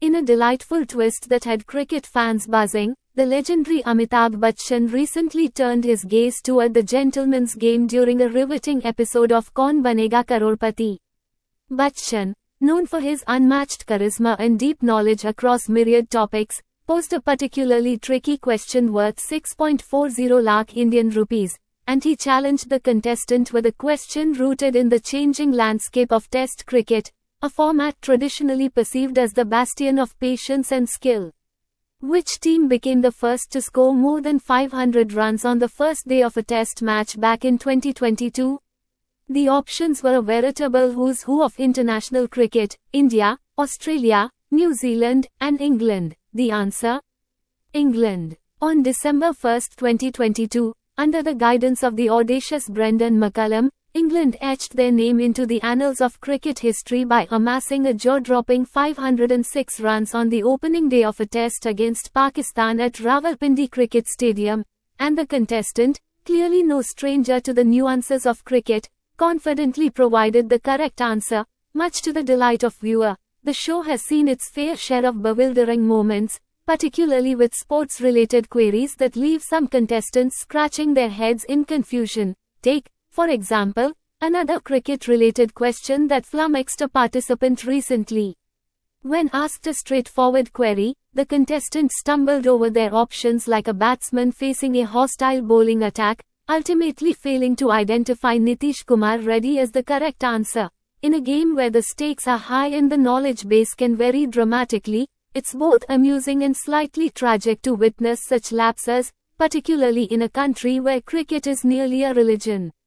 In a delightful twist that had cricket fans buzzing, the legendary Amitabh Bachchan recently turned his gaze toward the gentleman's game during a riveting episode of Kaun Banega Crorepati. Bachchan, known for his unmatched charisma and deep knowledge across myriad topics, posed a particularly tricky question worth 6.40 lakh Indian rupees, and he challenged the contestant with a question rooted in the changing landscape of Test cricket, a format traditionally perceived as the bastion of patience and skill. Which team became the first to score more than 500 runs on the first day of a Test match back in 2022? The options were a veritable who's who of international cricket: India, Australia, New Zealand, and England. The answer? England. On December 1, 2022, under the guidance of the audacious Brendan McCullum, England etched their name into the annals of cricket history by amassing a jaw-dropping 506 runs on the opening day of a Test against Pakistan at Rawalpindi Cricket Stadium, and the contestant, clearly no stranger to the nuances of cricket, confidently provided the correct answer. Much to the delight of viewer, the show has seen its fair share of bewildering moments, particularly with sports-related queries that leave some contestants scratching their heads in confusion. Take, for example, another cricket-related question that flummoxed a participant recently. When asked a straightforward query, the contestant stumbled over their options like a batsman facing a hostile bowling attack, ultimately failing to identify Nitish Kumar Reddy as the correct answer. In a game where the stakes are high and the knowledge base can vary dramatically, it's both amusing and slightly tragic to witness such lapses, particularly in a country where cricket is nearly a religion.